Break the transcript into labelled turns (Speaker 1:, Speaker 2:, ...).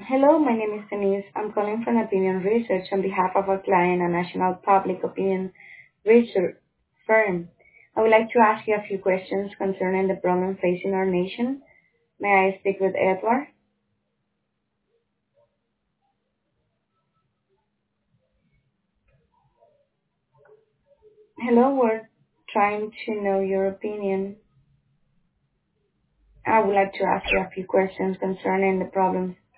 Speaker 1: Hello, my name is Denise. I'm calling from Opinion Research on behalf of our client, a national public opinion research firm. I would like to ask you a few questions concerning the problem facing our nation. May I speak with Edward? Hello, we're trying to know your opinion. I would like to ask you a few questions concerning the problem